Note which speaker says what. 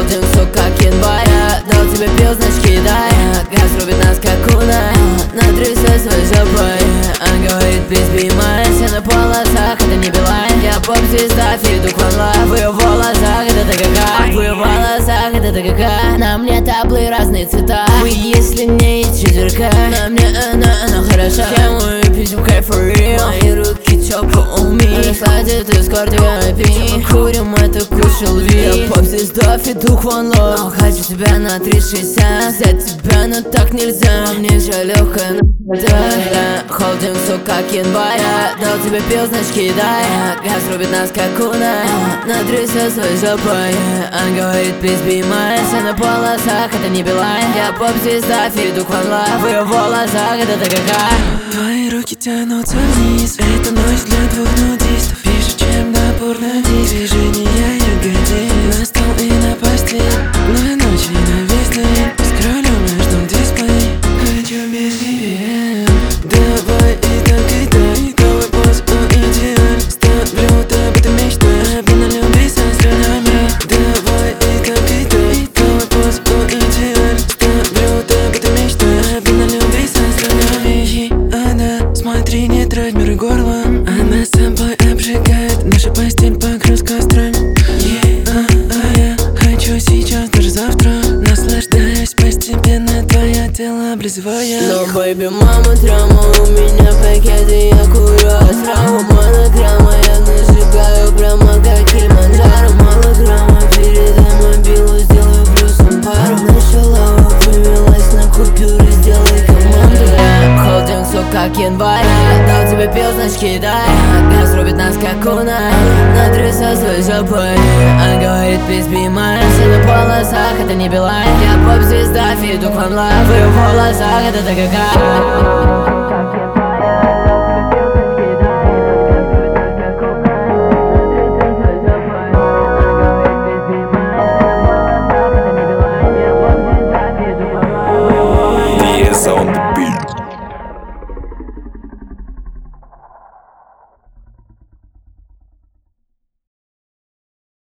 Speaker 1: Холдинг, сука, как январь. Дал тебе пил, значит кидай. Газ рубит нас как куна. На 300 свой жопой. Он говорит, please be mine. Все на полосах, это не Билайн. Я поп-звезда, Федук One Love. В ее волосах это ТКК. В ее волосах это ТКК. На мне таблы разные цвета. Вы если не есть четверка. На мне она хороша. Я мою писем кайф for real. Мои руки чопы у меня. Садит из кардиопи. Курим это кушал ви. Я поп-звезда, Федук One Love. Но хочу тебя на 360. Взять тебя, но так нельзя. Мне же легкая Холдинг, сука, как январь. Дал тебе пил, значит кидай. Газ рубит нас как куна. На 300 своей жопой. Он говорит, please be mine. Все на полосах, это не Билайн. Я поп-звезда, Федук One Love. В ее волосах это ТКК.
Speaker 2: Твои руки тянутся вниз. Это ночь для двух нудистов. Выше, чем напор на диск. Движения ягодиц на стол и на постель. На ночь и на весь день. Скроллю между дисплей. Хочу без VPN. Давай и так и так. Твой поз, он идеален. Ставлю табу, ты мечтай. Обмен на любви со слюнями. Давай и так и так. Твой поз, он идеален. Ставлю табу, ты мечтай. Обмен на любви со слюнями. Она, смотри, не трать мир горлом. Она собой обжигает. Наша постель покрылась костром. Я хочу сейчас, даже завтра. Наслаждаюсь постепенно, твое тело облизывая.
Speaker 1: Но, бэйби, мама, драма. У меня пакеты, я курю отраву. Монограмма, я нажигаю прямо как Килиманджаро. Мало грамма, передай мобилу, сделаю плюсом пару. Наша лава повелась на купюры, сделай команду. Холдинг, сука, как январь. Дал тебе пил, значит кидай. Газ рубит нас как куна. На 300 своей жопой. Он говорит, please be mine. Все на полосах, это не Билайн. Я поп-звезда, Федук One Love. В ее волосах это ТКК.